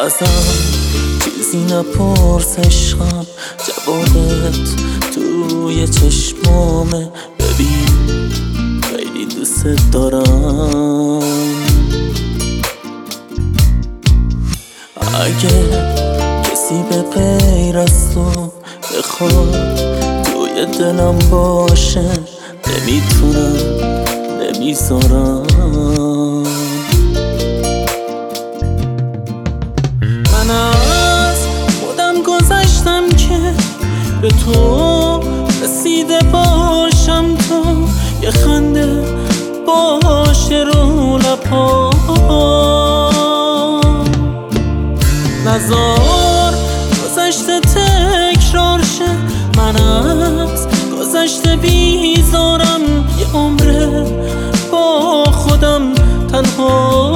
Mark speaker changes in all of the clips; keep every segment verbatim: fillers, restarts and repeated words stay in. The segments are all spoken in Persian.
Speaker 1: ازم چیزی نپرس عشقم، جوابت توی چشمامه. ببین خیلی دوست دارم. اگه کسی به غیر از تو بخواد توی دلم باشه، نمیتونم نمیذارم. من از خودم گذشتم که به تو رسیده باشم، تو یه خنده باشه رو لبام. نزار گذشته تکرار شه، من از گذشته بیزارم. یه عمره با خودم تنها.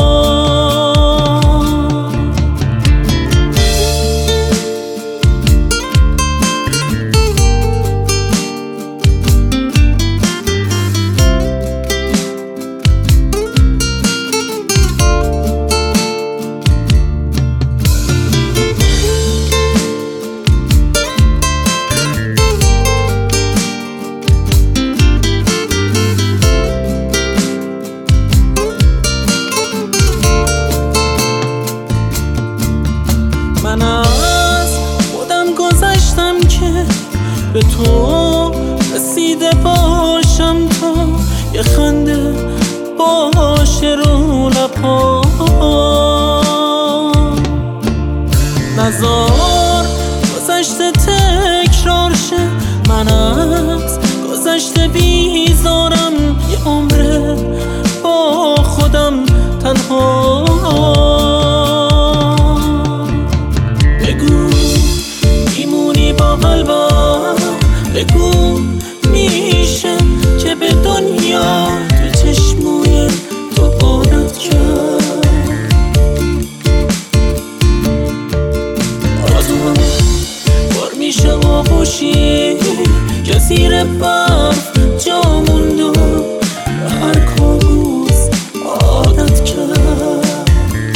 Speaker 1: من از خودم گذشتم که به تو رسیده باشم، تو یه خنده باشه رو لبام. نزار گذشته تکرار شه، من از گذشته بیزارم. یه عمره با خودم تنها. بگو میشه که به دنیا تو چشموی تو عادت کرد. آدم بار میشه آغوشی که زیر برف جا موند و به هر کابوس عادت کرد.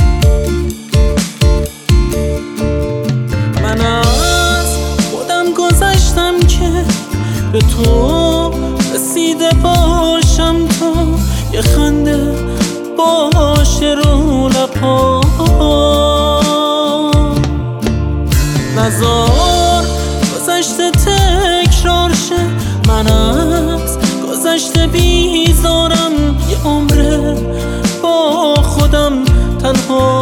Speaker 1: من از خودم گذشتم که به تو رسیده باشم، تو یه خنده باشه رو لبام. نزار گذشته تکرار شه، من از گذشته بیزارم. یه عمره با خودم تنها.